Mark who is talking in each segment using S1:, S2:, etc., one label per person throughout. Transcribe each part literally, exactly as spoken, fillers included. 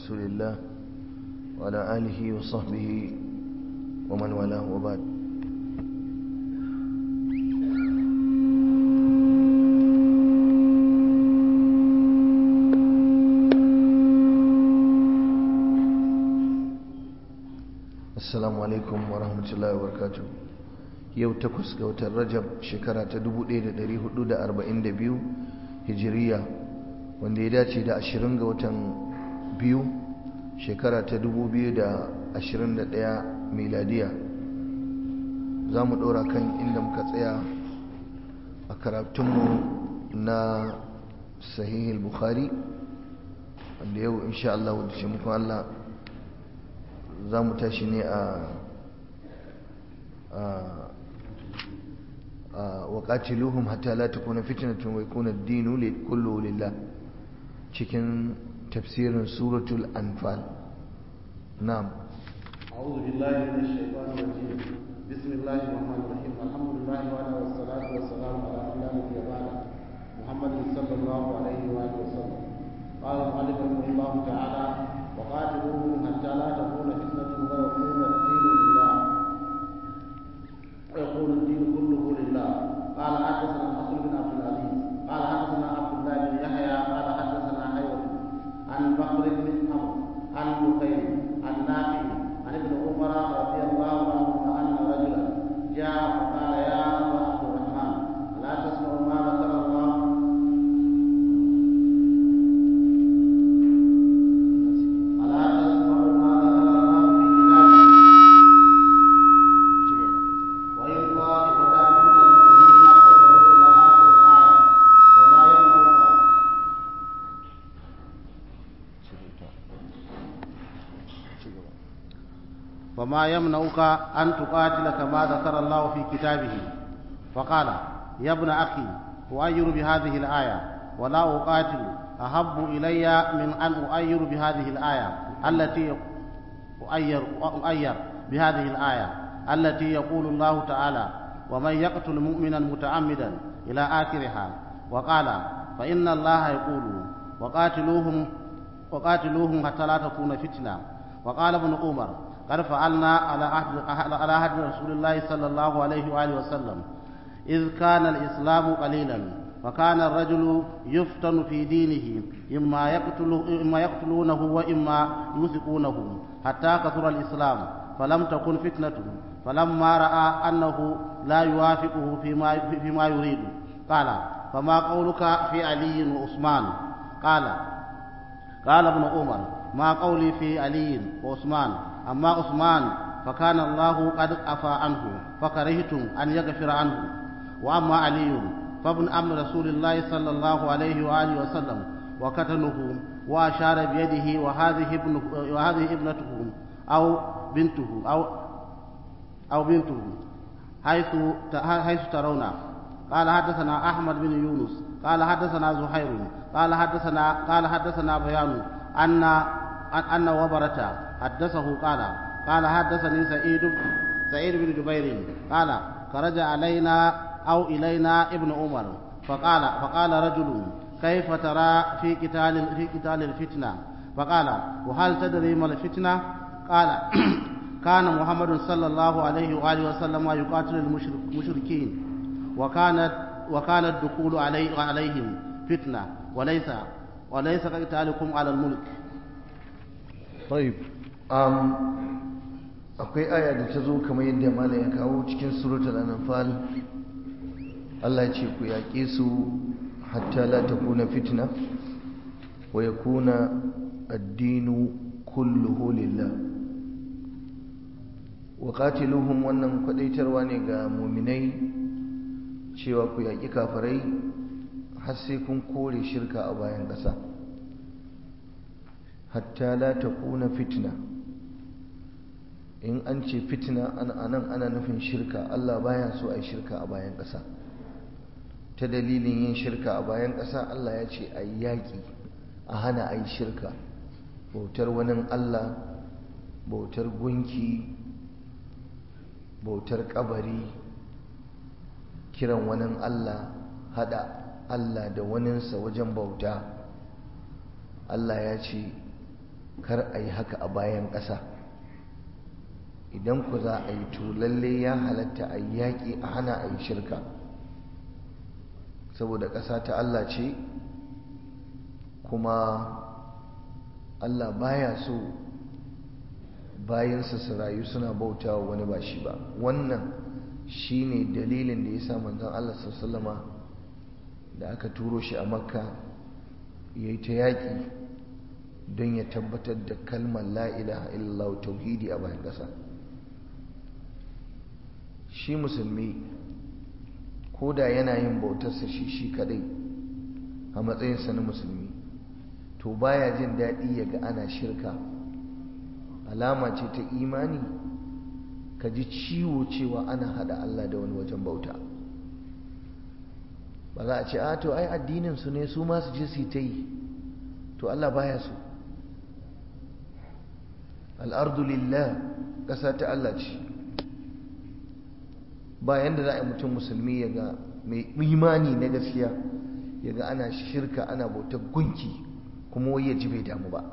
S1: رسول الله وعلى آله وصحبه ومن والاه وبعد. Assalamu alaikum wa rahmatullahi wa barakatuh. Yau takwas ga watan Rajab shekara ta dubu ɗaya da ɗari hudu da arba'in da biyu Hijiriya, wanda ya dace da ashirin ga watan biyu shekara ta dubu biyu da ashirin da ɗaya miladiya. Za mu ɗora kan inda muka tsaya a karatunmu na Sahihul Bukhari, wanda yau insha Allah wadda ce muku Allah za mu tashi ne a waƙatiluhum hatta la takuna fitnatun wa yakuna ad-dinu kulluhu lillah, cikin tafsirin suratul anfal. Na'am.
S2: أعوذ بالله من الشيطان الرجيم. بسم الله الرحمن الرحيم. الحمد لله وعلى والصلاة والسلام على من لا نبي بعده محمد صلى الله عليه وآله وسلم. قال المؤلف رحمه الله تعالى: وقاتلوهم حتى لا تكون فتنة ويكون الدين لله ويكون الدين كله لله. قال حدثنا الحسن بن عبد العزيز قال حدثنا عبد الله بن يحيى قال حدثنا حيوة عن بكر بن عمرو عن بخير عن نافع عن ابن عمر رضي الله عنهما أن رجلا جاء فقال: يا أبا عبد الرحمن، ألا تسمع ما ذكر الله فما يمنعك أن تقاتل كما ذكر الله في كتابه؟ فقال: يا ابن أخي، أؤير بهذه الآية ولا أقاتل أحب إلي من أن أؤير بهذه الآية التي أؤير, أؤير بهذه الآية التي يقول الله تعالى: ومن يقتل مؤمنا متعمدا إلى آخرها. وقال: فإن الله يقول: وقاتلوهم وقاتلوهم حتى لا تكون فتنة. وقال ابن عمر: قد فعلنا على عهد على عهد رسول الله صلى الله عليه وآله وسلم، إذ كان الإسلام قليلا وكان الرجل يفتن في دينه، إما يقتل إما يقتلونه وإما يوثقونه، حتى كثر الإسلام فلم تكن فتنته، فلما رأى أنه لا يوافقه فيما فيما يريد قال: فما قولك في علي وعثمان؟ قال قال ابن عمر: ما قولي في علي وعثمان، أما عثمان فكان الله قد عفا عنه فكرهتم أن يغفر عنه، وأما علي فابن أم رسول الله صلى الله عليه وآله وسلم وقتله، وأشار بيده: وهذه ابنه وهذه ابنته أو بنته أو أو بنته حيث حيث ترون. قال حدثنا أحمد بن يونس قال حدثنا زهير قال حدثنا قال حدثنا بيان أن أن وبرة حدثه قال قال حدثني سعيد سعيد بن جبير قال: خرج علينا أو إلينا ابن عمر فقال فقال رجل: كيف ترى في قتال في قتال الفتنة؟ فقال: وهل تدري ما الفتنة؟ قال: كان محمد صلى الله عليه وآله وسلم يقاتل المشركين، وكانت وكان الدخول علي عليهم فتنة، وليس وليس قتالكم على الملك.
S1: طيب um, akwai aya da ta zo kamar yadda malam ya kawo cikin suratul anfal. Allah ya ce ku yaƙe su hatta la takuna fitna wa yakuna ad-dinu kulluhu lillah. wa qatiluhum, wannan kwadaitarwa ne ga mu'minai cewa ku yaƙi kafirai har sai kun kore shirka a bayan ƙasa. hatta la takuna fitna, in an ce fitna anan ana nufin shirka. Allah baya so ai shirka a bayan ƙasa. Ta dalilin yin shirka a bayan ƙasa Allah ya ce ai yaƙi, a hana ai shirka, bautar wani Allah, bautar gunki, bautar kabari, kiran wani Allah, hada Allah da waninsa wajen bauta. Allah ya ce kar a yi haka a bayan ƙasa. Idan ku za a yi to lalle ya halatta a yi yaƙi a hana a yi shirka, saboda ƙasa ta Allah ce, kuma Allah baya so bayansa su rayu suna bautawa wani ba shi ba. Wannan shine dalilin da ya sa manzon Allah sallallahu alaihi wasallama da aka turo shi a Makka yayi ta yaƙi don ya tabbatar da kalmar la ilaha illallah, tauhidi a bayan ƙasa. Shi musulmi ko da yana yin bautarsa shi shi kadai a matsayinsa na musulmi, to baya jin daɗi ya ga ana shirka. Alama ce ta imani ka ji ciwo cewa ana hada Allah da wani wajen bauta. Ba za a ce a to ai addinin su ne, su ma su je su ta yi, to Allah baya so. al'ardu lillah, ƙasa ta Allah ce. Ba yanda za a yi mutum musulmi ya ga mai imani na gaskiya ya ga ana shirka, ana bautar gunki, kuma wai ya ji bai damu ba.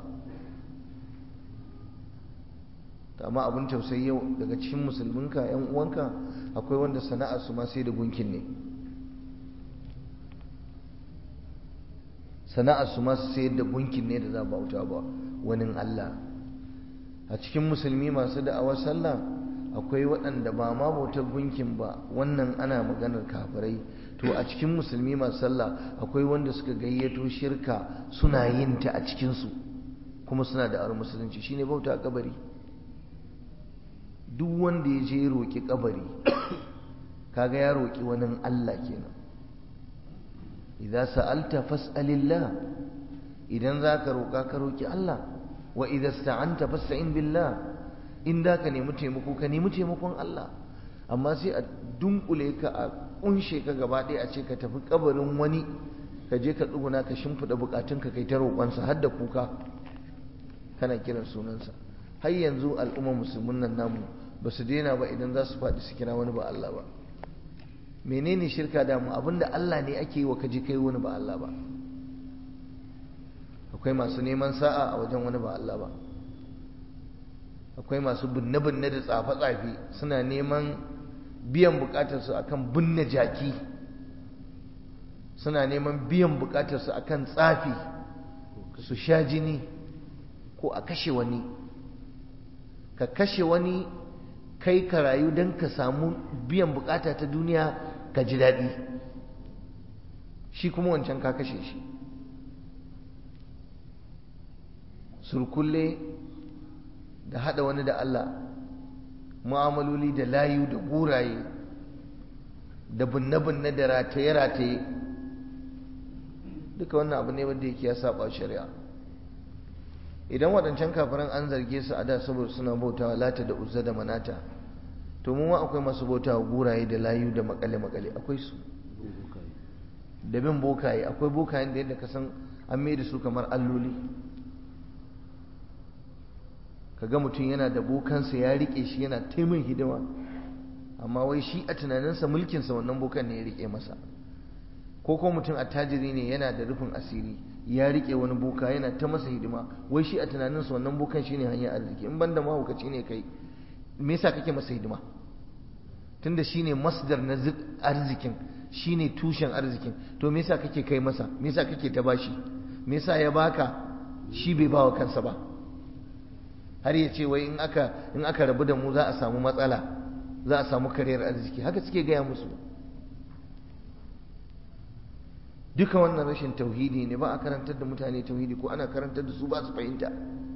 S1: amma abin tausayi yau daga cikin musulminka yan uwanka akwai wanda sana'ar su ma sai da gunkin ne, sana'ar su ma sai da gunkin ne da za bauta ba wani Allah. A cikin musulmi masu da'awar sallah akwai waɗanda ba ma bautar gunkin ba, wannan ana maganar kafirai. To a cikin musulmi masu sallah akwai wanda suka gayyato shirka suna yin ta a cikinsu, kuma suna da'awar musulunci, shine bauta a kabari. Duk wanda ya je roƙi kabari kaga ya roƙi wani Allah kenan. idza sa'alta fas'alillah, idan zaka roƙa ka roƙi Allah. wa idza sta'anta fasta'in billah, in da ka nemi taimako ka nemi taimakon Allah. Amma sai a dunkule ka, a kunshe ka gaba ɗaya, a ce ka tafi kabarin wani, ka je ka tsuguna ka shimfiɗa bukatunka kai ta roƙonsa har da kuka kana kiran sunansa. Har yanzu al'ummar musulmin nan namu ba su daina ba, idan za su faɗi su kira wani ba Allah ba. Menene shirka da mu? Abinda Allah ne ake yi wa kaji kai wani ba Allah ba. Akwai masu neman sa'a a wajen wani ba Allah ba. Akwai masu binne-binne da tsafe-tsafe, suna neman biyan bukatarsu akan binne jaki, suna neman biyan bukatarsu akan tsafi, su sha jini ko a kashe wani. Ka kashe wani kai ka rayu don ka samu biyan bukata ta duniya, ka ji daɗi, shi kuma wancan ka kashe shi. Surkulle da haɗa wani da Allah, mu'amaloli da layu da guraye da binne-binne da rataye-rataye, duka wannan abu ne wanda yake ya saba shari'a. Idan waɗancan kafiran an zarge su a da saboda suna bautawa Lata da Uzza da Manata, to mu ma akwai masu bautawa guraye da layu da makale-makale, akwai su. Da bin bokaye, akwai bokayen da yadda ka san an mai da su kamar alloli. Kaga mutum yana da bokansa ya rike shi, yana taimin hidima, amma wai shi a tunaninsa mulkinsa wannan bokan ne ya rike masa. Ko ko mutum attajiri ne, yana da rufin asiri, ya rike wani boka yana ta masa hidima, wai shi a tunaninsa wannan bokan shine hanyar arziki. In banda mahaukaci ne kai, me yasa kake masa hidima? Tunda shine masdar na arzikin, shine tushen arzikin, to me yasa kake kai masa? Me yasa kake ta bashi? Me yasa ya baka shi bai bawa kansa ba? Har ya ce wai in aka in aka rabu da mu za a samu matsala, za a samu kariyar arziki. Haka suke gaya musu. Duka wannan rashin tauhidi ne, ba a karantar da mutane tauhidi, ko ana karantar da su ba su fahimta.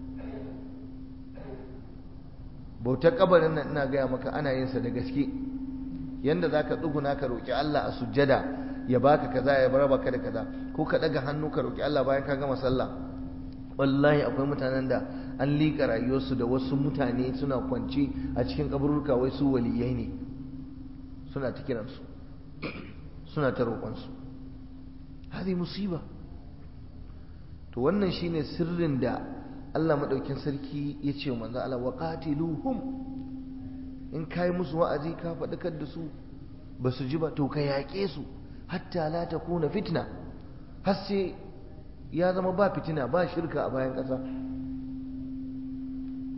S1: Bautar kabarin nan ina gaya maka ana yin sa da gaske. Yanda zaka tsuguna ka roki Allah a sujjada ya baka kaza, ya bar baka da kaza, ko ka daga hannu ka roki Allah bayan ka gama sallah. Wallahi akwai mutanen da an liƙa rayuwarsu da wasu mutane suna kwance a cikin kaburruka, wai su waliyai ne, suna ta kiransu, suna ta roƙonsu. Hadi musiba. To wannan shine sirrin da Allah madaukin sarki ya ce wa manzo Allah, wa qatiluhum, in kai musu wa'azi ka faɗakar da su ba su ji ba, to ka yaƙe su hatta la takuna fitna, har sai ya zama ba fitina ba shirka a bayan ƙasa.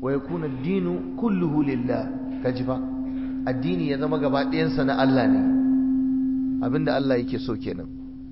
S1: wa yakuna ad-dinu kulluhu lillah kaji fa addini ya zama gaba ɗayansa na Allah ne abinda Allah yake so kenan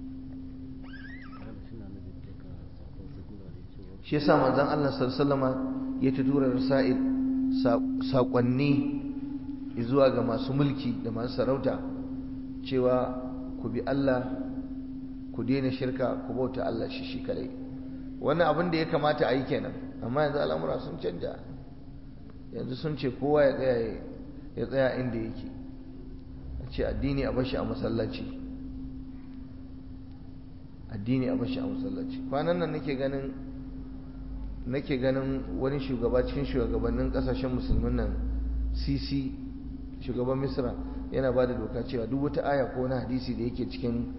S1: shi yasa manzon Allah sallallahu alaihi wasallama ya tura rasa'il saƙonni zuwa ga masu mulki da masu sarauta cewa ku bi Allah ku daina shirka ku bauta Allah shi shi kadai wannan abin da ya kamata a yi kenan amma yanzu al'amura sun canja yanzu sun ce kowa ya tsaya ya tsaya inda yake a ce addini a bashi a masallaci addini a bashi a masallaci kwanan nan nake ganin nake ganin wani shugaba cikin shugabannin kasashen musulmin nan Sisi shugaban Misra yana ba da doka cewa duk wata aya ko wani hadisi da yake cikin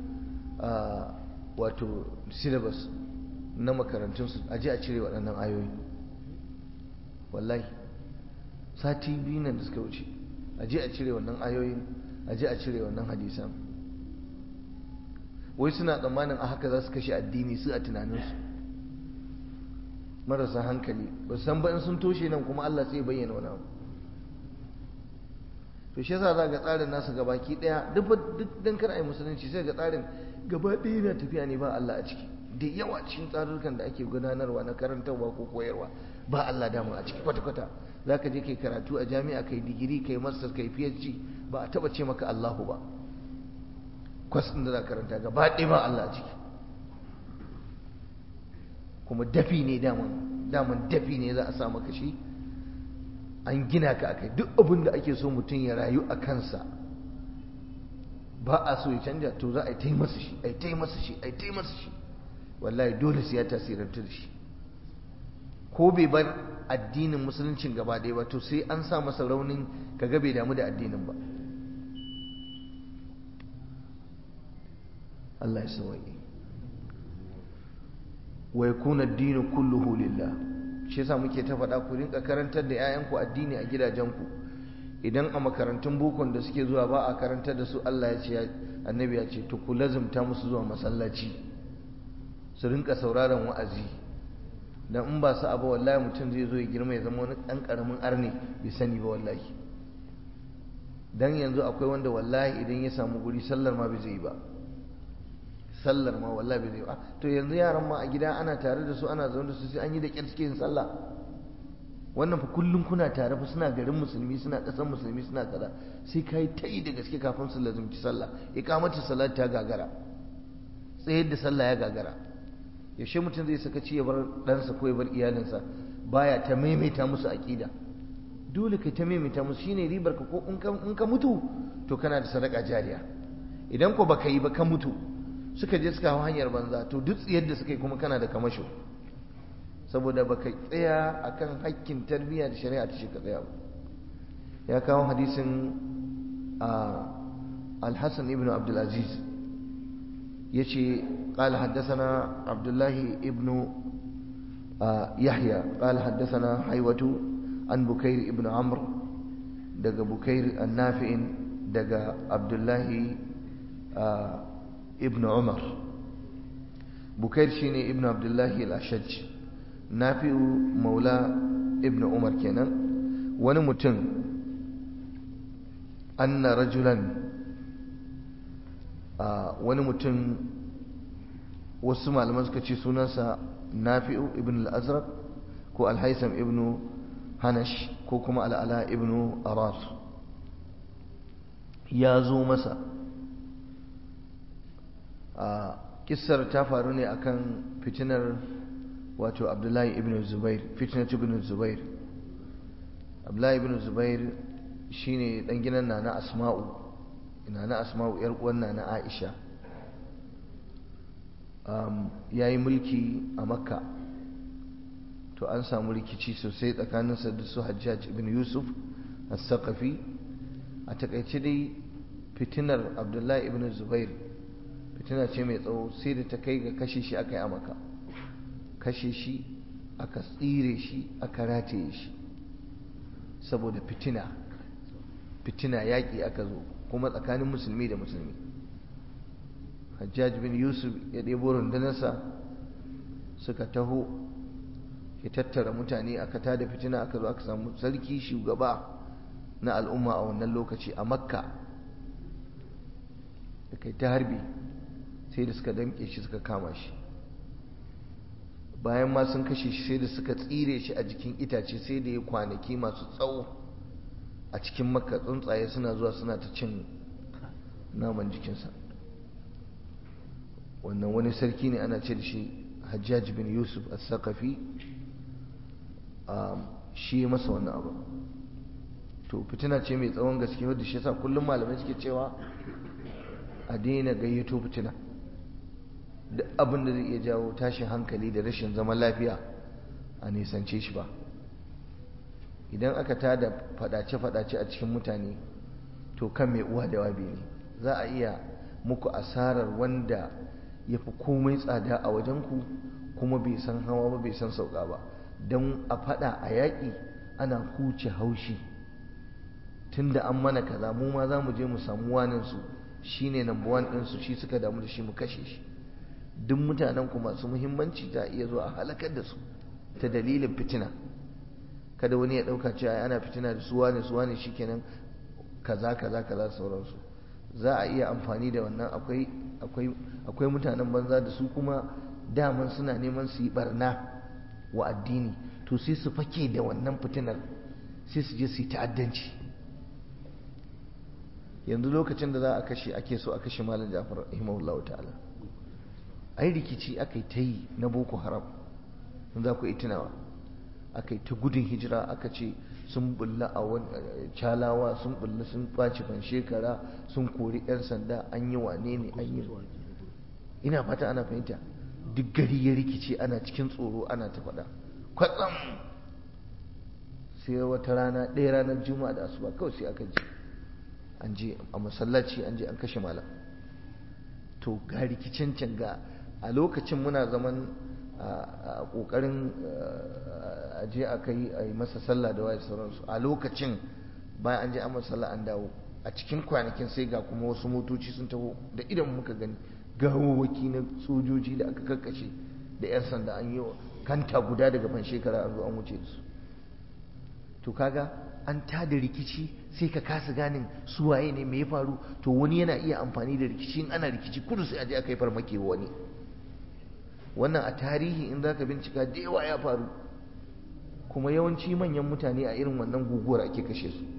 S1: wato syllabus na makarantunsu a je a cire waɗannan ayoyi wallahi sati biyu nan da suka wuce a je a cire wannan ayoyin a je a cire wannan hadisan wai suna tsammanin a haka za su kashe addini su a tunaninsu marasa hankali ba san ba in sun toshe nan kuma Allah sai bayyana wani abu to shi yasa za ga tsarin nasu gabaki daya duk duk dan kar ai musulunci sai ga tsarin gaba ɗaya yana tafiya ne ba Allah a ciki da yawa cikin tsarurrukan da ake gudanarwa na karantarwa ko koyarwa ba Allah dama a ciki kwata-kwata za ka je kai karatu a jami'a kai digiri kai master kai PhD ba a taba ce maka Allahu ba kwas ɗin da za karanta gaba ɗaya ba Allah a ciki kuma dafi ne daman daman dafi ne za a sa maka shi an gina ka akai duk abin da ake so mutum ya rayu a kansa ba a so ya canja to za a yi ta masa shi a yi ta masa shi a yi ta masa shi wallahi dole sai ya tasirantu da shi ko bai bar addinin musuluncin gaba ɗaya ba to sai an sa masa raunin kaga bai damu da addinin ba Allah ya sauke wa yakuna ad-dinu kulluhu lillah shi yasa muke ta faɗa ku rinka karantar da 'ya'yanku addini a gidajenku idan a makarantun bokon da suke zuwa ba a karantar da su Allah ya ce annabi ya ce to ku lazumta musu zuwa masallaci su rinka sauraron wa'azi dan in ba su abu wallahi mutum zai zo ya girma ya zama wani ɗan ƙaramin arne bai sani ba wallahi dan yanzu akwai wanda wallahi idan ya samu guri sallar ma bai zai ba sallar ma wallahi bai zai ba to yanzu yaran ma a gida ana tare da su ana zaune da su sai an yi da ƙyar suke yin sallah wannan fa kullum kuna tare fa suna garin musulmi suna ƙasar musulmi suna kaza sai kai ta yi da gaske kafin su lazumci sallah iqamatu salat ta gagara tsayar da sallah ya gagara yaushe mutum zai sakaci ya bar ɗansa ko ya bar iyalinsa baya ta maimaita musu aƙida dole kai ta maimaita musu shine ribar ka ko in ka mutu to kana da sadaka jariya idan ko baka yi ba ka mutu suka je suka hau hanyar banza to duk tsiyar da suka yi kuma kana da kamasho saboda baka tsaya akan hakkin tarbiyya da shari'a ta ce ka tsaya ba ya kawo hadisin al-Hasan ibn Abdul Aziz yace قال حدثنا عبد الله ابن يحيى قال حدثنا حيوة عن بكير ابن عمرو دغ بكير النافع دغ عبد الله ابن عمر بكير شيني ابن عبد الله الأشج نافع مولى ابن عمر كنا ونمتن أن رجلا ونمتن wasu malaman suka ce sunansa nafi'u ibn al-azraq ko al-haisam ibn hanash ko kuma al-ala ibn aras ya zo masa a kissar ta faru ne akan fitinar wato abdullahi ibn zubair fitnatu ibn zubair abdullahi ibn zubair shine dan gidan nana asma'u nana asma'u yar uwan nana aisha Um, ya yi mulki a makka to an samu rikici sosai tsakaninsa da su hajjaj ibn yusuf al-saqafi a takaice dai fitinar abdullahi ibn zubair fitina ce mai tsawo sai da ta kai ga kashe shi aka yi a makka kashe shi aka tsire shi aka rataye shi saboda fitina fitina yaƙi aka zo kuma tsakanin musulmi da musulmi Hajjaj bin Yusuf ya ɗebo rundunarsa suka taho ya tattara mutane aka tada fitina, aka zo aka samu sarki shugaba na al'umma a wannan lokaci a Makka, da kai ta harbi sai da suka damƙe shi suka kama shi. Bayan ma sun kashe shi sai da suka tsire shi a jikin itace, sai da ya kwanaki masu tsawo a cikin Makka, tsuntsaye suna zuwa suna ta cin naman jikinsa. Wannan wani sarki ne ana ce da shi Hajjaj bin Yusuf al-Thaqafi, shi masa wannan abu. To fitina ce mai tsawon gaske wadda shi yasa kullum malamai suke cewa a daina gayyato fitina. Duk abin da zai iya jawo tashin hankali da rashin zaman lafiya a nisance shi ba. Idan aka tada fadace-fadace a cikin mutane, to kan mai uwa da wabi ne. Za a iya muku asarar wanda ya fi komai tsada a wajenku kuma bai san hawa ba bai san sauka ba. Don a fada a yaƙi ana huce haushi, tunda an mana kaza mu ma za mu je mu samu waninsu shi ne number one ɗinsu, shi suka damu da shi mu kashe shi. Duk mutanen ku masu muhimmanci ta iya zuwa a halakar da su ta dalilin fitina. Kada wani ya ɗauka cewa ana fitina da su wane su wane shikenan kaza kaza kaza sauransu. Za a iya amfani da wannan. akwai akwai akwai mutanen banza da su kuma daman suna neman su yi barna wa addini, to sai su fake da wannan fitinar sai su je su yi ta'addanci. Yanzu lokacin da za a kashe ake so a kashe Malam Ja'far rahimahullahu ta'ala, ai rikici aka yi ta yi na Boko Haram, in za ku yi tunawa, aka yi ta gudun hijira, aka ce sun bulla a wani Calawa, sun bulla sun ɓaci ban shekara, sun kori 'yan sanda, an yi wane ne an yi, ina fata ana fahimta. Duk gari ya rikice, ana cikin tsoro, ana ta faɗa. Kwatsam sai wata rana ɗaya ranar Juma'a da asuba kawai sai aka je an je a masallaci, an je an kashe malam. To ga rikicin can ga a lokacin muna zaman a kokarin a je a kai a yi masa sallah da waye sauransu. A lokacin bayan an je an masa sallah an dawo, a cikin kwanakin sai ga kuma wasu motoci sun taho da idan muka gani gawawwaki na sojoji da aka karkashe da 'yan sanda, an yi kanta guda daga ban shekara an zo an wuce da su. To kaga an tada rikici sai ka kasa ganin su waye ne, me ya faru. To wani yana iya amfani da rikici, in ana rikici kudu sai a je aka yi farmaki wa wani. Wannan a tarihi in zaka bincika da yawa ya faru, kuma yawanci manyan mutane a irin wannan guguwar ake kashe su.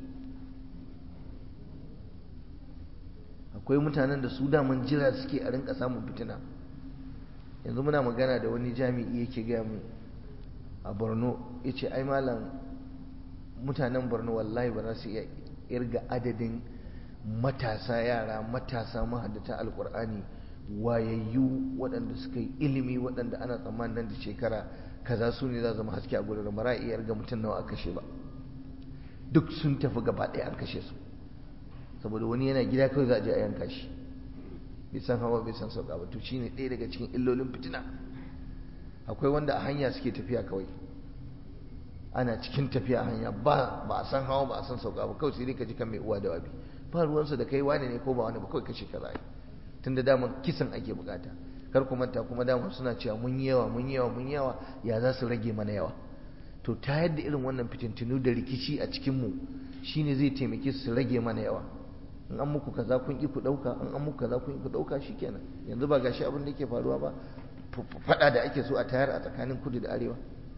S1: Akwai mutanen da su daman jira suke a rinka samun fitina. Yanzu muna magana da wani jami'i yake gaya mu a Borno, yace ai malam mutanen Borno wallahi ba za su iya irga adadin matasa, yara matasa mahaddata alkur'ani wayayyu waɗanda suka yi ilimi, waɗanda ana tsammanin nan da shekara kaza su ne za zama haske a gurin, ba za a iya irga mutum nawa aka kashe ba. Duk sun tafi gaba ɗaya an kashe su, saboda wani yana gida kawai za a je a yanka shi, bai san hawa bai san sauka ba. To shine ɗaya daga cikin illolin fitina. Akwai wanda a hanya suke tafiya kawai, ana cikin tafiya a hanya ba ba a san hawa ba a san sauka ba, kawai sai dai ka ji kan mai uwa da wabi, ba ruwansa da kai wane ne ko ba wani ba, kawai kashe ka za a yi, tunda daman kisan ake bukata. Kar ku manta kuma daman suna cewa mun yi yawa mun yi yawa mun yi yawa, ya za su rage mana yawa. To ta yadda irin wannan fitintunu da rikici a cikinmu shine zai taimake su rage mana yawa. In an muku kaza kun ki ku dauka, in an muku kaza kun ki ku dauka, shikenan. Yanzu ba gashi abin da yake faruwa ba, fada da ake so a tayar a tsakanin kudu da arewa,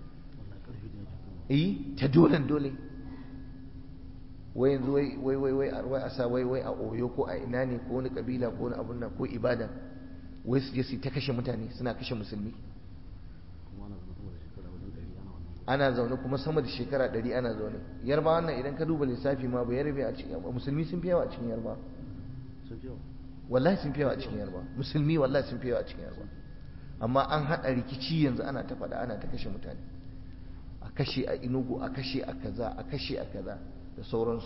S1: eh ta dole dole. Wai yanzu wai wai wai wai wai a sa wai wai a Oyo ko a ina ne ko wani kabila ko wani abun nan ko ibada, wai su je su ta kashe mutane, suna kashe musulmi. Ana zaune kuma sama da shekara ɗari ana zaune. Yarba wannan idan ka duba lissafi ma ba yarbe a cikin musulmi sun fi yawa a cikin yarba. Wallahi sun fi yawa a cikin yarba. Musulmi wallahi sun fi yawa a cikin yarba. Amma an haɗa rikici yanzu ana ta faɗa, ana ta kashe mutane. A kashe a Enugu, a kashe a kaza, a kashe a kaza da sauransu.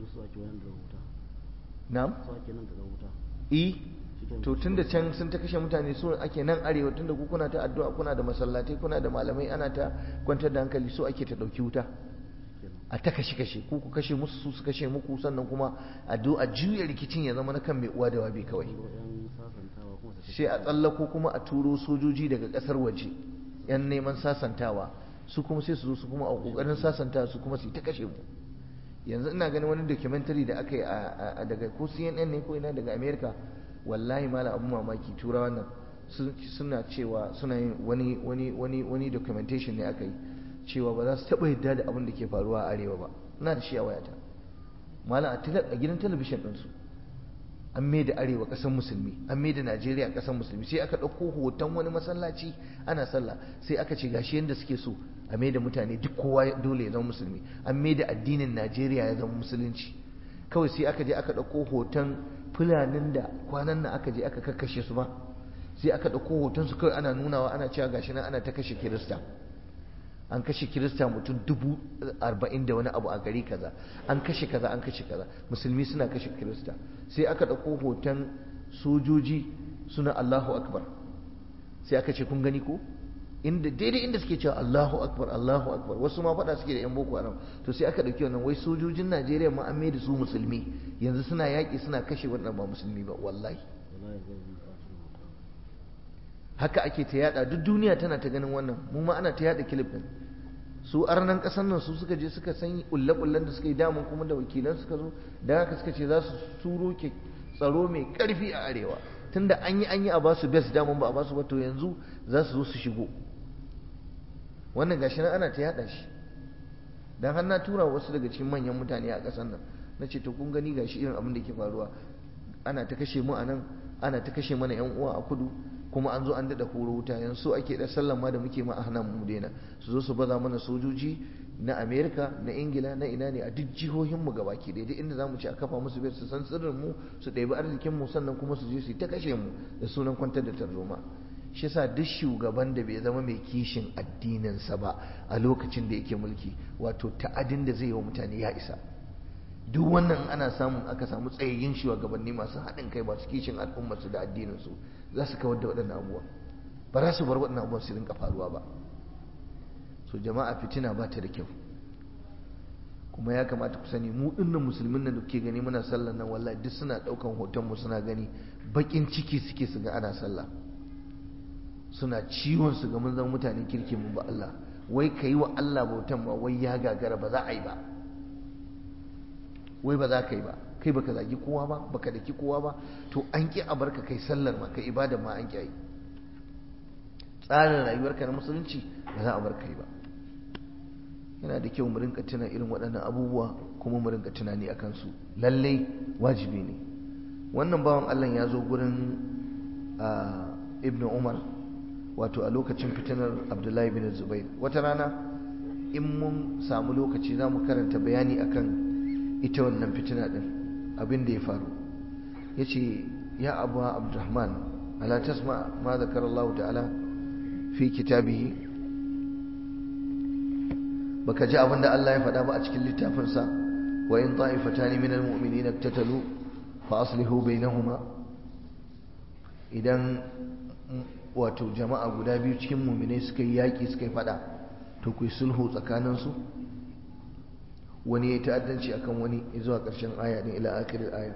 S1: Na'am? Eh, to tun da can sun ta kashe mutane, so ake nan arewa tun da ku kuna ta addu'a, kuna da masallatai, kuna da malamai, ana ta kwantar da hankali, so ake ta ɗauki wuta a ta kashe kashe, ku ku kashe musu su su kashe muku, sannan kuma addu'a juya rikicin ya zama na kan mai uwa da wabi kawai. Sai a tsallako kuma a turo sojoji daga ƙasar waje, yan neman sasantawa, su kuma sai su zo su kuma a kokarin sasanta su kuma su yi ta kashe mu. Yanzu ina ganin wani documentary da aka yi a daga ko C N N ne ko ina daga America, wallahi mala abu mamaki turawan nan suna cewa suna yin wani wani wani wani documentation ne aka yi cewa ba za su taba yadda da abin da ke faruwa a arewa ba. Ina da shi a wayata mala a gidan talabishin ɗinsu an mai da arewa ƙasar musulmi, an mai da Najeriya ƙasar musulmi, sai aka ɗauko hoton wani masallaci ana sallah sai aka ce gashi yadda suke so a mai da mutane duk kowa dole ya zama musulmi, an mai da addinin Najeriya ya zama musulunci. Kawai sai aka je aka ɗauko hoton fulanin da kwanan nan aka je aka kakkashe su ba, sai aka ɗauko hoton su kawai ana nunawa ana cewa gashi nan ana ta kashe Kirista, an kashe Kirista mutum dubu arba'in da wani abu a gari kaza, an kashe kaza an kashe kaza, musulmi suna kashe Kirista. Sai aka ɗauko hoton sojoji suna Allahu Akbar, sai aka ce kun gani ko inda daidai inda suke cewa Allahu Akbar Allahu Akbar, wasu ma faɗa suke da yan Boko Haram, to sai aka ɗauki wannan wai sojojin Najeriya ma an mai da su musulmi, yanzu suna yaƙi suna kashe waɗanda ba musulmi ba. Wallahi haka ake ta yada, duk duniya tana ta ganin wannan, mu ma ana ta yada clip din. Su arnan kasar nan su suka je suka san kulle-kullen da suka yi damun kuma da wakilan suka zo da haka suka ce za su turo ke tsaro mai karfi a arewa, tunda an yi an yi a basu best damun ba a basu ba, to yanzu za su zo su shigo. Wannan gashi nan ana ta yada shi, dan har na tura wasu daga cikin manyan mutane a kasar nan na ce to kun gani gashi irin abin da ke faruwa, ana ta kashe mu a nan, ana ta kashe mana yan uwa a kudu, kuma an zo an daɗa horo wuta. yanzu ake da sallan ma da muke ma a hana mu daina, su zo su baza mana sojoji na Amerika na Ingila na ina ne a duk jihohin mu gabaki ɗaya, duk inda zamu ci a kafa musu biyar su san sirrin mu, su ɗebi arzikin mu, sannan kuma su je su ta kashe mu da sunan kwantar da tarzoma. Shi yasa duk shugaban da bai zama mai kishin addininsa ba a lokacin da yake mulki, wato ta'adin da zai yi wa mutane ya isa. Duk wannan ana samun aka samu tsayayyin shugabanni masu haɗin kai, masu kishin al'ummarsu da addininsu, za su kawar da waɗannan abubuwa, ba za su bar waɗannan abubuwan su rinka faruwa ba. So jama'a, fitina ba ta da kyau, kuma ya kamata ku sani mu ɗinnan musulmin nan da kuke gani muna sallar nan, wallahi duk suna ɗaukan hoton mu suna gani, baƙin ciki suke su ga ana sallah, suna ciwon su ga mun zama mutanen kirki mun ba Allah. Wai ka yi wa Allah bautan ma wai ya gagara, ba za a yi ba, wai ba za ka yi ba, kai baka zagi kowa ba, baka daki kowa ba, to an ki a barka kai sallar ma kai ibada ma an ki yi. Tsarin rayuwarka na musulunci ba za a barka yi ba. Yana da kyau mu rinka tuna irin waɗannan abubuwa, kuma mu rinka tunani akan su, lallai wajibi ne. Wannan bawan Allah ya zo gurin Ibn Umar, wato a lokacin fitinar Abdullahi bin Zubair. Wata rana in mun samu lokaci za mu karanta bayani akan ita wannan fitina din, abin da ya faru. Yace ya Abu Abdurrahman, ala tasma ma zakara Allah ta'ala fi kitabihi, baka ji abin da Allah ya faɗa ba a cikin littafinsa, wa in ta'ifatani minal mu'minina iktatalu fa aslihu bainahuma. Idan wato jama'a guda biyu cikin mu'minai suka yi yaƙi suka yi faɗa, to ku yi sulhu tsakaninsu. Wani ya ta'addanci akan wani zuwa ƙarshen aya din, ila akhiril aya.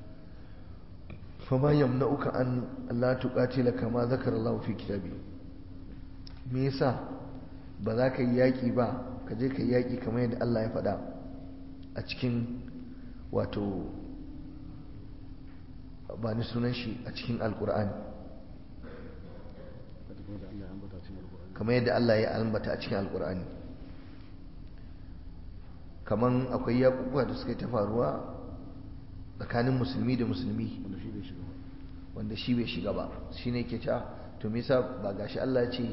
S1: fama yamna'uka an la tuqatila kama zakara Allah fi kitabi. Me yasa ba za ka yi yaƙi ba, ka je ka yi yaƙi kamar yadda Allah ya faɗa a cikin wato ba ni sunan shi a cikin alƙur'ani, kamar yadda Allah ya ambata a cikin alƙur'ani. Kaman akwai yaƙuƙuwa da suka yi ta faruwa tsakanin musulmi da musulmi wanda shi bai shiga ba, shi ne ke ta to me yasa ba gashi Allah ya ce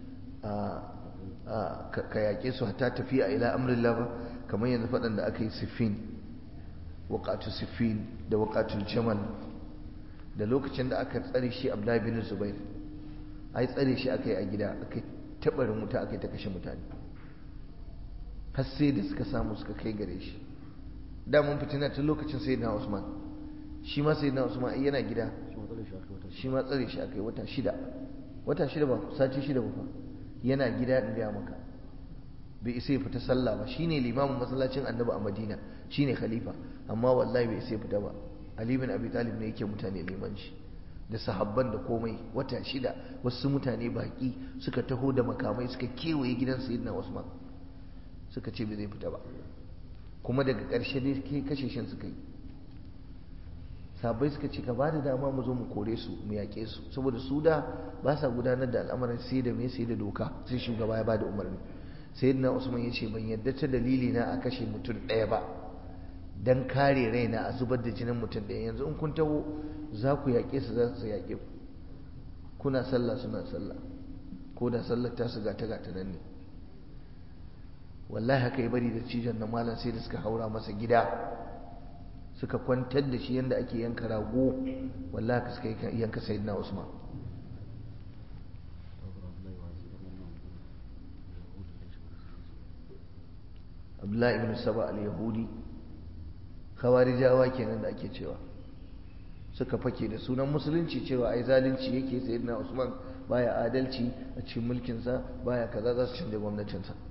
S1: ka yaƙe su hatta tafiya ila amrillah ba, kamar yanzu faɗan da aka yi siffin, waƙatu siffin da waƙatul jamal, da lokacin da aka tsare shi Abdullahi bin Zubair, ai tsare shi aka yi a gida, aka yi taɓarin wuta, aka yi ta kashe mutane har sai da suka samu suka kai gare shi. Da mun fitina tun lokacin sayyidina Usman, shi ma sayyidina Usman yana gida, shi ma tsare shi aka yi wata shida, wata shida ba sati shida ba, yana gida in gaya maka, bai isa ya fita sallah ba. Shine limamin masallacin Annabi a Madina, shine khalifa, amma wallahi bai isa ya fita ba. Ali bin Abi Talib ne yake mutane limanci, da sahabban da komai wata shida wasu mutane baki suka taho da makamai suka kewaye gidan sayyidina Usman suka ce bai zai fita ba kuma daga ƙarshe dai ke kashe shin suka yi sahabbai suka ce ka ba da dama mu zo mu kore su mu yaƙe su saboda su da ba sa gudanar da al'amuran sai da me sai da doka sai shugaba ya ba da umarni sayyidina Usman ya ce ban yadda ta dalili na a kashe mutum ɗaya ba dan kare raina a zubar da jinin mutum ɗaya yanzu in kun taho za ku yaƙe su za su yaƙe ku kuna sallah suna sallah ko da sallar ta su gata gata nan ne wallahi haka ya bari da cijon na malam sai da suka haura masa gida suka kwantar da shi yadda ake yanka rago wallahi haka suka yanka sayyidina Usman Abdullahi ibn Saba al-Yahudi khawarijawa kenan da ake cewa suka fake da sunan musulunci cewa ai zalunci yake sayyidina Usman baya adalci a cikin mulkin sa baya kaza za su canja gwamnatin sa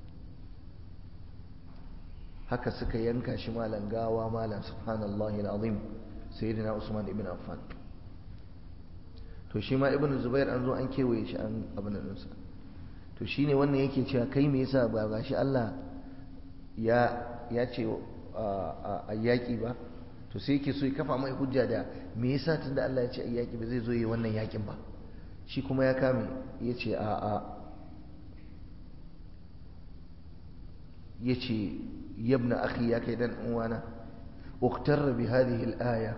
S1: haka suka yanka shi malan gawa malan subhanallahi alazim sayyidina Usman ibn Affan to shi ma ibn Zubair an zo an kewaye shi an abin nan sa to shine wannan yake cewa kai me yasa ba gashi Allah ya ya ce a yaƙi ba to sai yake so ya kafa mai hujja da me yasa tunda Allah ya ce a yaƙi ba zai zo yi wannan yaƙin ba shi kuma ya kame ya ce a a ya ce yabna akhi ya kai dan uwana uqtarra bi hadhihi al-aya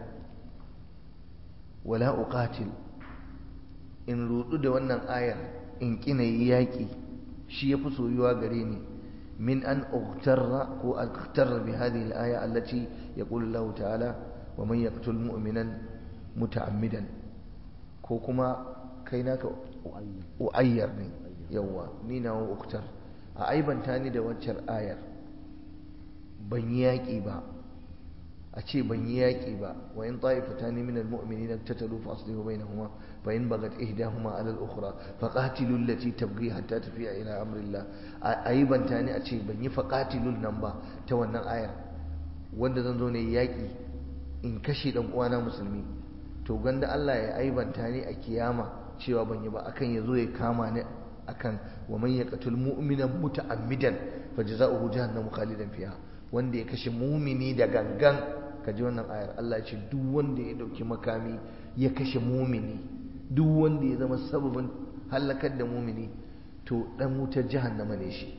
S1: wala uqatil in rudu da wannan ayar in kina yaƙi shi yafi soyuwa gare ni من أن أغتر أو أغتر بهذه الآية التي يقول الله تعالى ومن يقتل مؤمنا متعمدا كوكما كيناك أعيرني يوا نينا وأغتر أعيبا تاني دا وانشر آية بنياك إبا أشي بنياك إبا وإن طائفتان من المؤمنين اقتتلوا فأصلحوا بينهما فإن بغت إحداهما على الأخرى فقاتلوا التي تبغي حتى تفيء إلى أمر الله أيضا تاني أشي بني فقاتلوا النمبا تونا آية wanda zan zo ne yaƙi in kashe ɗan uwana musulmi to ganda Allah ya aibanta ni a kiyama cewa ban yi ba akan ya zo ya kama ni akan wa man yaqtul mu'mina muta'ammidan fajza'uhu jahannamu khalidan fiha wanda ya kashe mumini da gangan kaji wannan ayar Allah ya ce duk wanda ya dauki makami ya kashe mumini duk wanda ya zama sababin halakar da mumini to dan wutar jahannama ne shi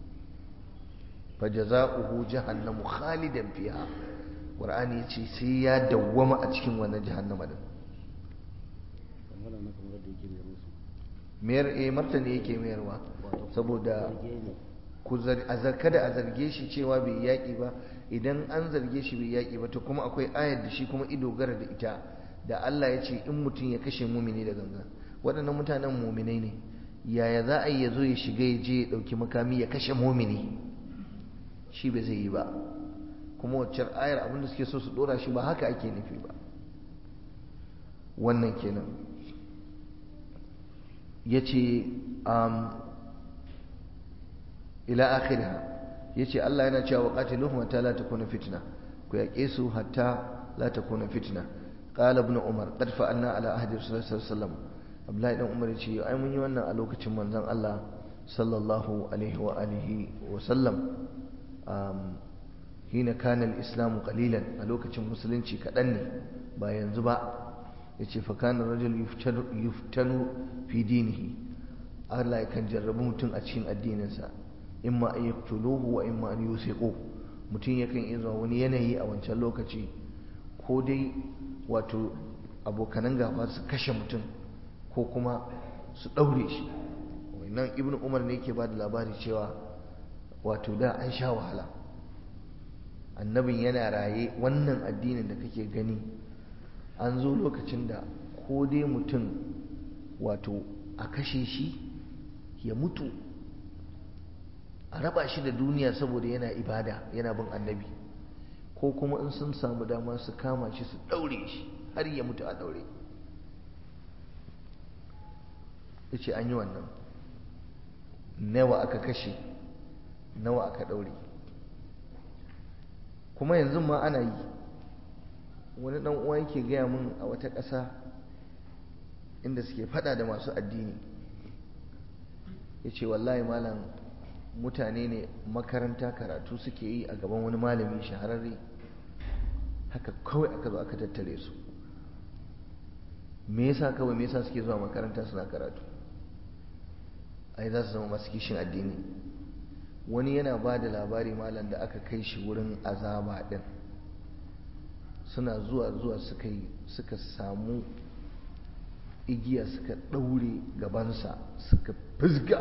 S1: fajza'uhu jahannamu khalidan fiha Qur'ani yace sai ya dawwama a cikin wannan jahannama din mayar eh martani yake mayarwa saboda ku kada a zarge shi cewa bai yaƙi ba idan an zarge shi bai yaƙi ba to kuma akwai ayar da shi kuma ido gara da ita da Allah ya ce in mutum ya kashe mumini da ganga waɗannan mutanen muminai ne yaya za a yi ya zo ya shiga ya je ya ɗauki makami ya kashe mumini shi ba zai yi ba kuma waccan ayar abinda suke so su ɗora shi ba haka ake nufi ba wannan kenan ya ce ila akhiriha yace Allah yana cewa qatiluhum hatta la takuna fitna ku yake su hatta la takuna fitna qala ibn umar qad fa'alna ala ahdi rasulullahi sallallahu alaihi wasallam abdullahi dan umar yace ai mun yi wannan a lokacin manzon Allah sallallahu alaihi wa alihi wa sallam um hina kana al-islam qalilan a lokacin musulunci kadan ne ba yanzu ba yace fa kana rajul yuftanu yuftanu fi dinihi Allah ya kan jarrabu mutum a cikin addininsa imma an yaktuluhu wa imma an yusiqu mutum yakan iya zuwa wani yanayi a wancan lokaci ko dai wato abokanan gaba su kashe mutum ko kuma su daure shi wannan ibnu umar ne yake bada labari cewa wato da an sha wahala annabin yana raye wannan addinin da kake gani an zo lokacin da ko dai mutum wato a kashe shi ya mutu a raba shi da duniya saboda yana ibada yana bin annabi ko kuma in sun samu dama su kama shi su daure shi har ya mutu a daure yace an yi wannan nawa aka kashe nawa aka daure kuma yanzu ma ana yi wani dan uwa yake gaya min a wata ƙasa inda suke fada da masu addini ya ce wallahi malam mutane ne makaranta karatu suke yi a gaban wani malami shahararre haka kawai aka zo aka tattare su me yasa kawai me yasa suke zuwa makaranta suna karatu ai za su zama masu kishin addini wani yana ba da labari malam da aka kai shi wurin azaba din suna zuwa zuwa suka yi suka samu igiya suka ɗaure gabansa suka fizga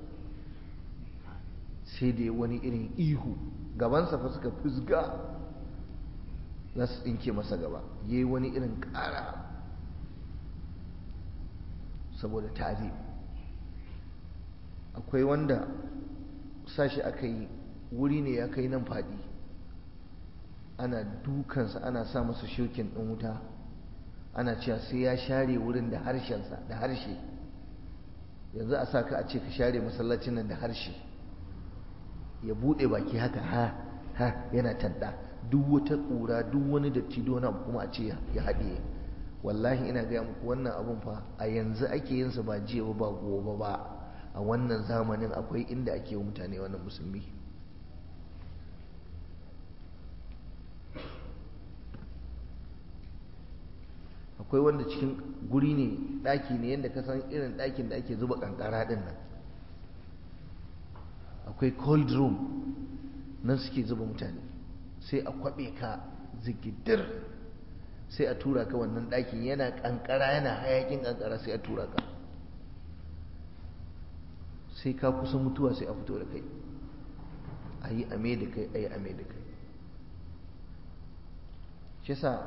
S1: sai dai wani irin ihu gabansa fa suka fizga za su tsinke masa gaba yayi wani irin ƙara saboda ta'azib akwai wanda sashi aka yi wuri ne ya kai nan faɗi ana dukansa ana sa masa shokin ɗin wuta ana cewa sai ya share wurin da harshensa da harshe yanzu a sa ka a ce ka share masallacin nan da harshe ya buɗe baki haka ha ha yana tanda duk wata ƙura duk wani datti dona kuma a ce ya haɗiye wallahi ina gaya muku wannan abun fa a yanzu ake yin sa ba jiya ba gobe ba a wannan zamanin akwai inda ake yi mutane wannan musulmi akwai wanda cikin guri ne ɗaki ne yadda ka san irin ɗakin da ake zuba ƙanƙara ɗin nan akwai cold room nan suke zuba mutane sai a kwaɓe ka zigidir sai a tura ka wannan ɗakin yana ƙanƙara yana hayakin ƙanƙara sai a tura ka sai ka kusa mutuwa sai a fito da kai a yi ame da kai a yi ame da kai shi sa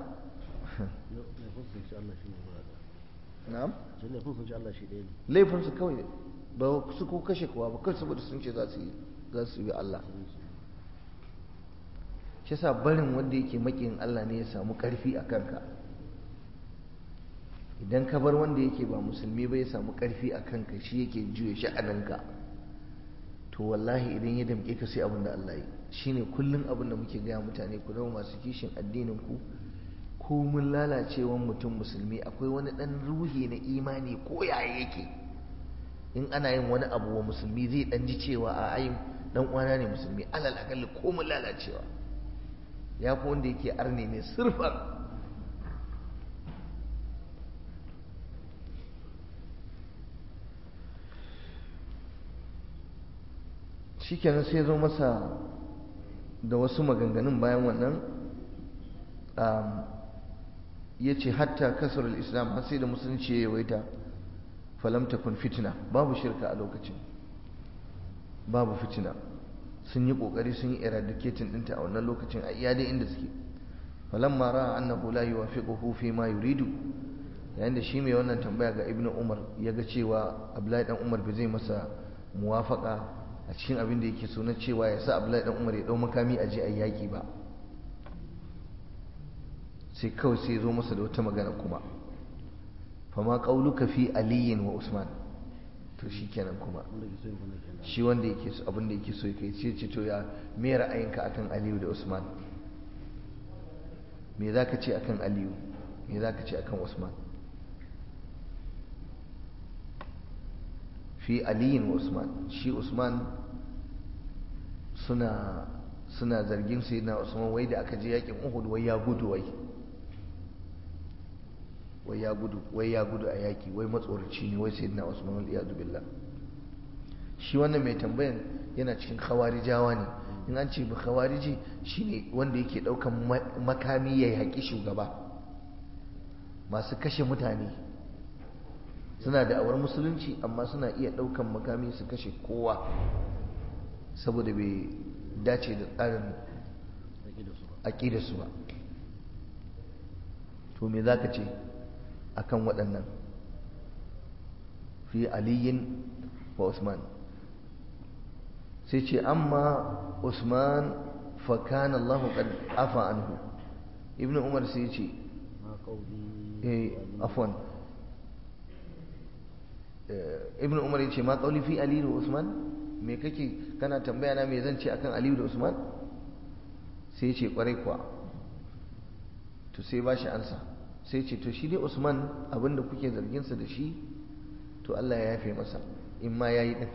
S1: laifinsu kawai ba su ko kashe kowa ba kawai saboda sun ce za su yi Allah shi sa barin wanda yake makin Allah ne ya samu ƙarfi a kanka idan ka bar wanda yake ba musulmi ba ya samu ƙarfi a kanka shi yake juya sha'aninka to wallahi idan ya damƙe ka sai abin da Allah yi shine kullum abin da muke gaya mutane ku zama masu kishin addinin ku ko mun lalacewan mutum musulmi akwai wani ɗan ruhi na imani ko yaya yake in ana yin wani abu wa musulmi zai ɗan ji cewa a ayin ɗan uwana ne musulmi alal akalli ko mun lalacewa ya fi wanda yake arne ne sirfan shi kenan sai zo masa da wasu maganganun bayan wannan ya ce hatta kasar islam har sai da musulunci ya yawaita falam takun fitina babu shirka a lokacin babu fitina sun yi kokari sun yi eradicating dinta a wannan lokacin a iya dai inda suke falamma ra'a annahu la yuwafiquhu fi ma yuridu yayin da shi mai wannan tambaya ga ibnu umar ya ga cewa abdullahi dan umar bai zai masa muwafaka a cikin abin da yake so na cewa ya sa abdullahi dan umar ya dau makami a je a yaki ba sai kawai sai zo masa da wata magana kuma fama qauluka fi aliyin wa usman to shikenan kuma shi wanda yake so abin da yake so yake sai ce to ya me ra'ayinka akan aliyu da usman me zaka ce akan aliyu me zaka ce akan usman fi aliyin wa usman shi usman suna suna zargin sayyidina usman wai da aka je yakin uhud wai ya gudu wai wai ya gudu wai ya gudu a yaki wai matsoraci ne wai sayyidina usman wal iyadu billah shi wannan mai tambayan yana cikin khawarijawa ne in an ce ba khawariji shine wanda yake daukan makami yayi haƙi shugaba masu kashe mutane suna da awar musulunci amma suna iya daukan makami su kashe kowa saboda bai dace da tsarin aƙidarsu ba to me za ka ce akan waɗannan fi aliyin wa usman sai ce amma usman fakana allahu qad afa anhu ibnu umar sai ce eh afwan ibn umar ya ce ma kauli fi aliyu da usman me kake kana tambaya na me zan ce akan aliyu da usman sai ya ce kwarai kuwa to sai ba shi ansa sai ce to shi dai Usman abinda kuke zarginsa da shi to Allah ya yafe masa in ma yayi din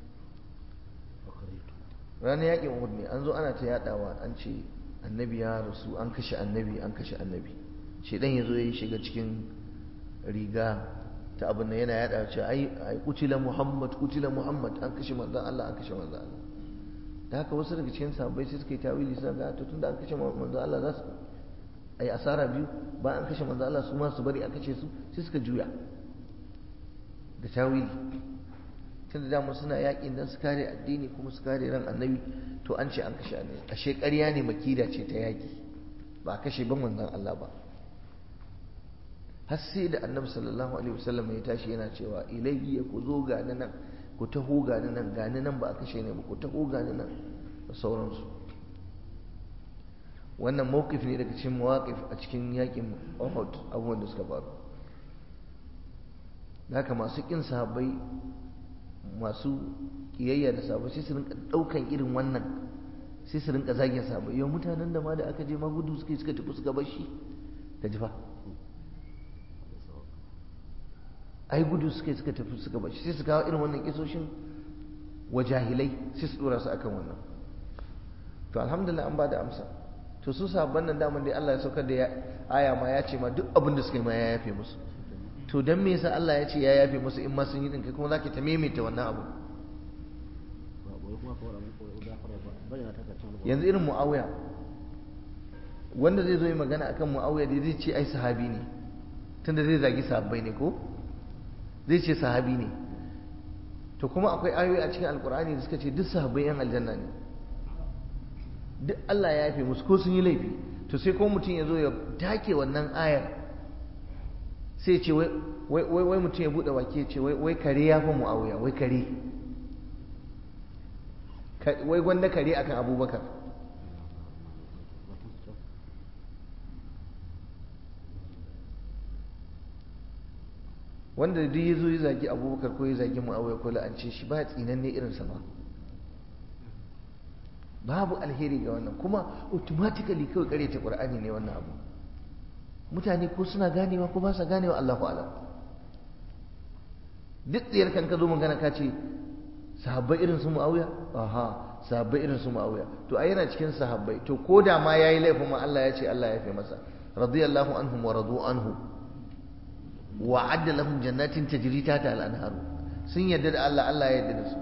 S1: ranar yaƙin Uhud ne an zo ana ta yadawa an ce annabi ya rasu an kashe annabi an kashe annabi shedan ya zo ya shiga cikin riga ta abin nan yana yada ce ai ai kutila Muhammad kutila Muhammad an kashe manzon Allah an kashe manzon Allah da haka wasu daga cikin sahabbai sai suka yi tawili suna ga to tunda an kashe manzon Allah za su ai asara biyu ba an kashe manzon Allah su ma su bari a kashe su sai suka juya da tawili tunda da mu suna yakin dan su kare addini kuma su kare ran annabi to an ce an kashe annabi ashe ƙarya ne makida ce ta yaki ba kashe ban manzon Allah ba har sai da annabi sallallahu alaihi wasallam ya tashi yana cewa ilayya ku zo ga nan ku taho ga nan ga nan ba a kashe ne ba ku taho ga nan da sauransu wannan mawqif ne daga cikin mawaqif a cikin yakin Uhud abubuwan da suka faru haka masu kin sahabbai masu kiyayya da sahabbai sai su rinka daukan irin wannan sai su rinka zagin sahabbai yau mutanen da ma da aka je ma gudu suka suka tafi suka bar shi ka ji fa ai gudu suka suka tafi suka bar shi sai su kawo irin wannan kisoshin wajahilai sai su dora su akan wannan to alhamdulillah an ba da amsa to su sahabban nan daman dai Allah ya saukar da aya ma ya ce ma duk abin da suka yi ma ya yafe musu to dan me yasa Allah ya ce ya yafe musu in ma sun yi din kai kuma zaki ta maimaita wannan abu yanzu irin Muawiya wanda zai zo yi magana akan Muawiya da zai ce ai sahabi ne tunda zai zagi sahabbai ne ko zai ce sahabi ne to kuma akwai ayoyi a cikin alkur'ani da suka ce duk sahabbai yan aljanna ne duk Allah ya yafe musu ko sun yi laifi to sai ko mutum ya zo ya take wannan ayar sai ce wai wai mutum ya bude wake ya ce wai kare ya fi Muawiya wai kare wai gwanda kare akan Abubakar wanda duk ya zo ya zagi Abubakar ko ya zagi Muawiya ko la'ance shi ba tsinanne irinsa ba babu alheri ga wannan kuma automatically kawai kare ta Qur'ani ne wannan abu mutane ko suna ganewa ko ba sa ganewa Allahu a'lam duk tsiyar kan ka zo magana ka ce sahabbai irin su Muawiya aha sahabbai irin su Muawiya to ai yana cikin sahabbai to ko da ma yayi laifin ma Allah ya ce Allah ya yafe masa radiyallahu anhum wa radu anhu wa adda lahum jannatin tajri tahta al-anhar sun yarda da Allah Allah ya yarda da su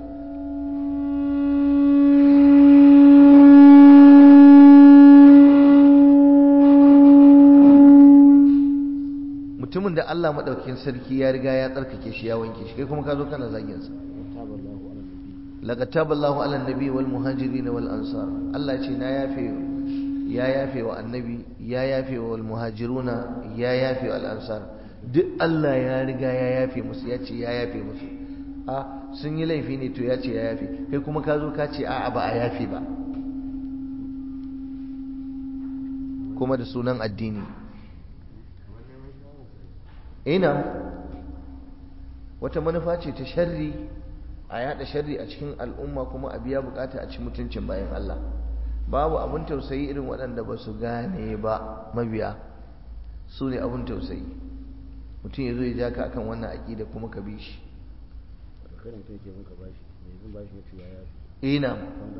S1: mutumin da Allah madaukakin sarki ya riga ya tsarkake shi ya wanke shi kai kuma ka zo kana zagin sa laqad taballahu ala nabi wal muhajirin wal ansar Allah ya ce na yafe ya yafe wa annabi ya yafe wa wal muhajiruna ya yafe wa al ansar duk Allah ya riga ya yafe musu ya ce ya yafe musu a sun yi laifi ne to ya ce ya yafe kai kuma ka zo ka ce a'a ba a yafe ba kuma da sunan addini ina wata manufa ce ta sharri a yada sharri a cikin al'umma kuma a biya bukata a cikin mutuncin bayan Allah babu abun tausayi irin waɗanda ba su gane ba mabiya su ne abun tausayi mutum ya zo ya ja ka akan wannan aƙida kuma ka bi shi ina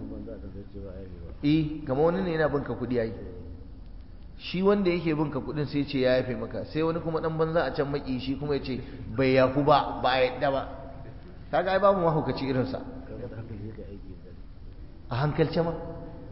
S1: eh kamar wani ne yana binka kuɗi yayi shi wanda yake binka kuɗin sai ce ya yafe maka sai wani kuma dan banza a can maki shi kuma ya ce bai yafu ba ba ya yadda ba kaga ai babu mahaukaci irinsa a hankalce ma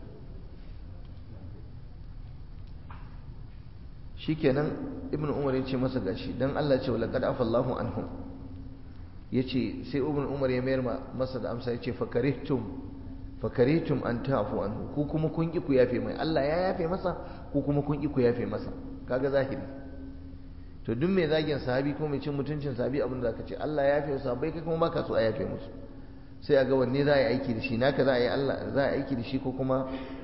S1: shikenan ibnu umar ya ce masa gashi dan Allah ce laqad afallahu anhum yace sai ibnu umar ya mayar masa da amsa yace fakarihtum fakarihtum an ta'fu anhu ku kuma kun ki ku yafe mai Allah ya yafe masa ku kuma kun ki ku yafe masa kaga zahiri to duk mai zagin sahabi ko mai cin mutuncin sahabi abin da zaka ce Allah ya yafe sahabbai kai kuma baka so a yafe musu sai a ga wanne za a yi aiki da shi naka za a yi Allah za a yi aiki da shi ko kuma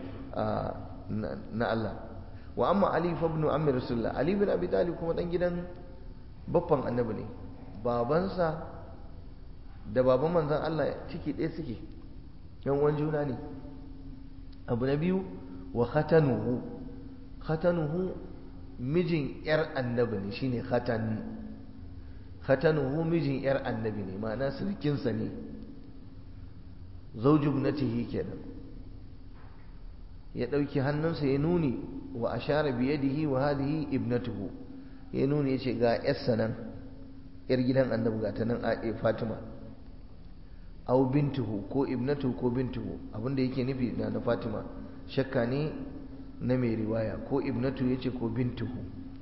S1: na Allah wa amma Ali ibn Ammi Rasulullah Ali bin Abi Talib kuma dan gidan baffan annabi ne babansa da baban manzon Allah ciki ɗaya suke yan uwan juna ne abu na biyu wa khatanuhu khatanuhu mijin yar annabi ne shine khatan khatanuhu mijin yar annabi ne ma'ana sirkinsa ne zawju ibnatihi kenan ya dauki hannunsa ya nuni wa ashara bi yadihi wa hadhihi ibnatuhu ya nuni yace ga yarsa nan yar gidan annabi ga ta nan a Fatima aw bintuhu ko ibnatuhu ko bintuhu abinda yake nufi da na Fatima shakka ne na mai riwaya ko ibnatu yace ko bintuhu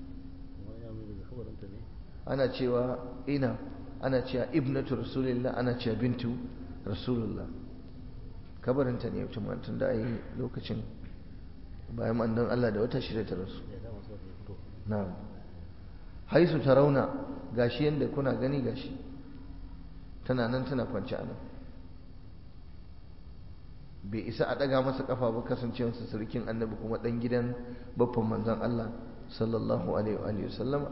S1: ana cewa ina ana cewa ibnatu rasulillah ana cewa bintu rasulullah kabarinta ne mutum tun da ai lokacin bayan mandan Allah da wata shirya ta rasu na'am haisu tarawna gashi yanda kuna gani gashi tana nan tana kwance a nan bai isa a daga masa kafa ba kasancewarsa sarkin annabi kuma dan gidan babban manzon Allah sallallahu alaihi wa sallama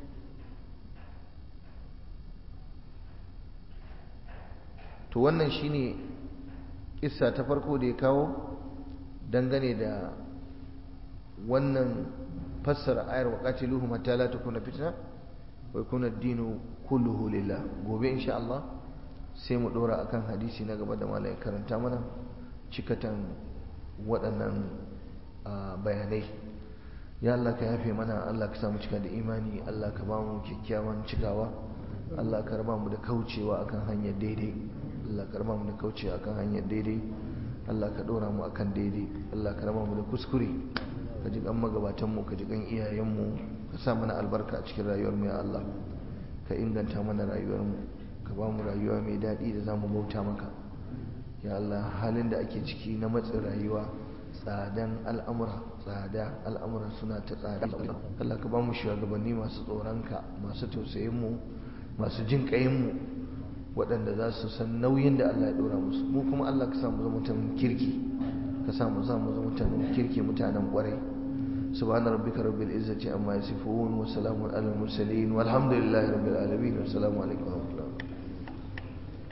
S1: to wannan shine kissa ta farko da ya kawo dangane da wannan fassara ayar waqatiluhum hatta la takuna fitna wa yakuna ad-dinu kulluhu lillah gobe insha Allah sai mu dora akan hadisi na gaba da malai karanta mana cikatan waɗannan bayanai ya Allah ka yafe mana Allah ka samu cika da imani Allah ka ba mu kyakkyawan cikawa Allah ka raba mu da kaucewa akan hanyar daidai Allah ka raba mu da kaucewa akan hanyar daidai Allah ka dora mu akan daidai Allah ka raba mu da kuskure ka ji kan magabatan mu ka ji kan iyayen mu ka sa mana albarka a cikin rayuwar mu ya Allah ka inganta mana rayuwar mu ka ba mu rayuwa mai daɗi da zamu bauta maka ya Allah halin da ake ciki na matsin rayuwa tsadan al'amura tsada al'amura suna ta tsada Allah ka ba mu shugabanni masu tsoronka masu tausayin mu masu jin kayin mu waɗanda za su san nauyin da Allah ya ɗora musu mu kuma Allah ka samu zama mutanen kirki ka samu zama zama mutanen kirki mutanen ƙwarai subhana rabbika rabbil izzati amma yasifun wa salamun alal mursalin walhamdulillahi rabbil alamin wa assalamu alaikum wa rahmatullahi